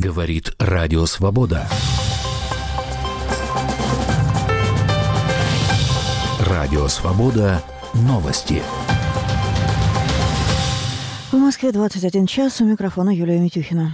Говорит Радио Свобода. Радио Свобода. Новости. В Москве 21 час. У микрофона Юлия Митюхина.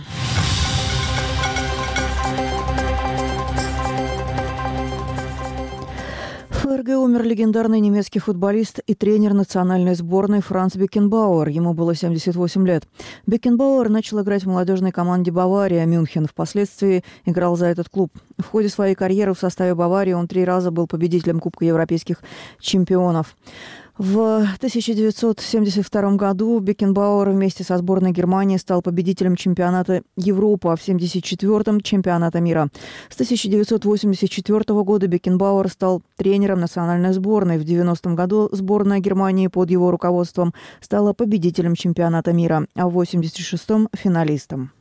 В ФРГ умер легендарный немецкий футболист и тренер национальной сборной Франц Беккенбауэр. Ему было 78 лет. Беккенбауэр начал играть в молодежной команде «Бавария» Мюнхен. Впоследствии играл за этот клуб. В ходе своей карьеры в составе «Баварии» он 3 раза был победителем Кубка европейских чемпионов. В 1972 году Беккенбауэр вместе со сборной Германии стал победителем чемпионата Европы, а в 1974-м – чемпионата мира. С 1984 года Беккенбауэр стал тренером национальной сборной. В 1990 году сборная Германии под его руководством стала победителем чемпионата мира, а в 1986-м – финалистом.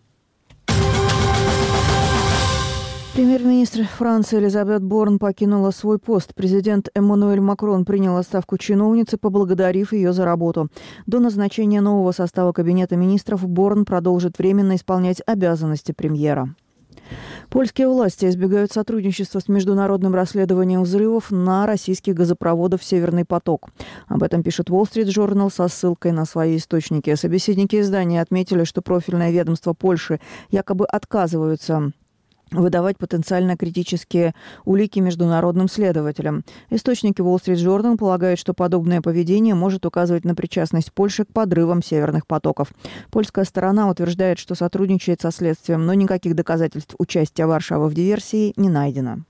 Премьер-министр Франции Элизабет Борн покинула свой пост. Президент Эммануэль Макрон принял отставку чиновницы, поблагодарив ее за работу. До назначения нового состава Кабинета министров Борн продолжит временно исполнять обязанности премьера. Польские власти избегают сотрудничества с международным расследованием взрывов на российских газопроводах «Северный поток». Об этом пишет Wall Street Journal со ссылкой на свои источники. Собеседники издания отметили, что профильное ведомство Польши якобы отказываются выдавать потенциально критические улики международным следователям. Источники Wall Street Journal полагают, что подобное поведение может указывать на причастность Польши к подрывам северных потоков. Польская сторона утверждает, что сотрудничает со следствием, но никаких доказательств участия Варшавы в диверсии не найдено.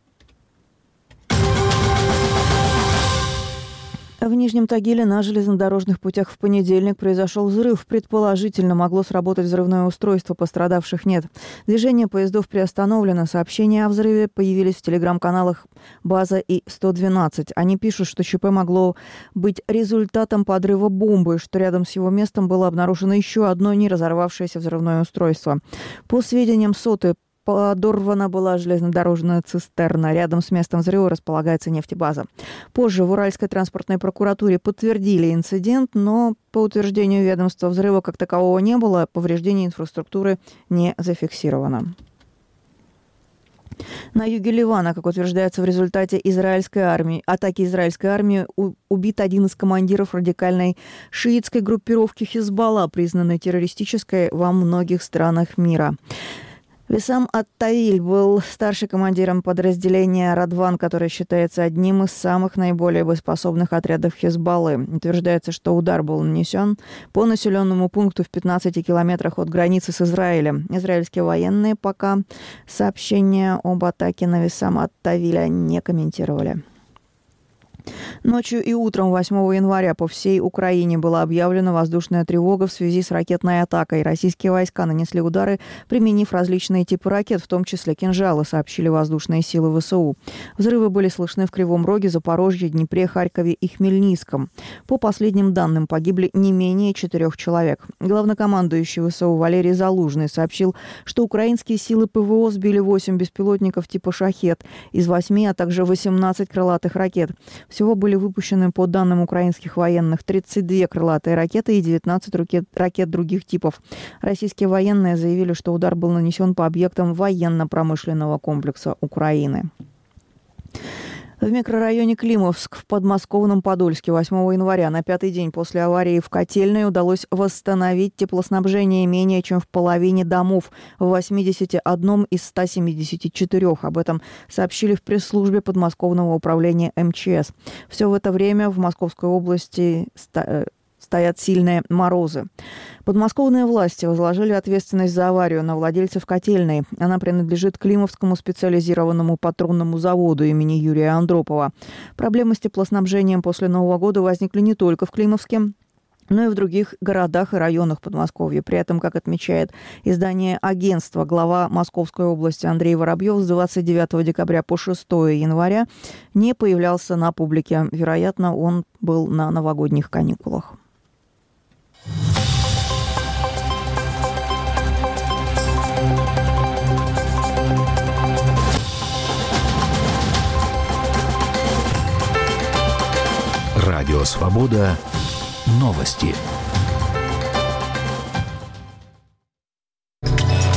В Нижнем Тагиле на железнодорожных путях в понедельник произошел взрыв. Предположительно, могло сработать взрывное устройство, пострадавших нет. Движение поездов приостановлено. Сообщения о взрыве появились в телеграм-каналах «База» и «112». Они пишут, что ЧП могло быть результатом подрыва бомбы, что рядом с его местом было обнаружено еще одно не разорвавшееся взрывное устройство. По сведениям СОТы, подорвана была железнодорожная цистерна. Рядом с местом взрыва располагается нефтебаза. Позже в Уральской транспортной прокуратуре подтвердили инцидент, но по утверждению ведомства взрыва как такового не было, повреждений инфраструктуры не зафиксировано. На юге Ливана, как утверждается в результате атаки израильской армии, убит один из командиров радикальной шиитской группировки Хизбалла, признанной террористической во многих странах мира. Виссам ат-Тавиль был старшим командиром подразделения «Радван», которое считается одним из самых наиболее боеспособных отрядов Хизбаллы. Утверждается, что удар был нанесен по населенному пункту в 15 километрах от границы с Израилем. Израильские военные пока сообщения об атаке на Виссама ат-Тавиля не комментировали. Ночью и утром 8 января по всей Украине была объявлена воздушная тревога в связи с ракетной атакой. Российские войска нанесли удары, применив различные типы ракет, в том числе кинжалы, сообщили воздушные силы ВСУ. Взрывы были слышны в Кривом Роге, Запорожье, Днепре, Харькове и Хмельницком. По последним данным, погибли не менее 4 человек. Главнокомандующий ВСУ Валерий Залужный сообщил, что украинские силы ПВО сбили 8 беспилотников типа «Шахед» из 8, а также 18 крылатых ракет. Всего были выпущены, по данным украинских военных, 32 крылатые ракеты и 19 ракет других типов. Российские военные заявили, что удар был нанесен по объектам военно-промышленного комплекса Украины. В микрорайоне Климовск в подмосковном Подольске 8 января, на 5-й день после аварии в котельной, удалось восстановить теплоснабжение менее чем в половине домов в 81 из 174. Об этом сообщили в пресс-службе подмосковного управления МЧС. Все в это время в Московской области стоят сильные морозы. Подмосковные власти возложили ответственность за аварию на владельцев котельной. Она принадлежит Климовскому специализированному патронному заводу имени Юрия Андропова. Проблемы с теплоснабжением после Нового года возникли не только в Климовске, но и в других городах и районах Подмосковья. При этом, как отмечает издание «Агентство», глава Московской области Андрей Воробьев с 29 декабря по 6 января не появлялся на публике. Вероятно, он был на новогодних каникулах. Радио Свобода. Новости.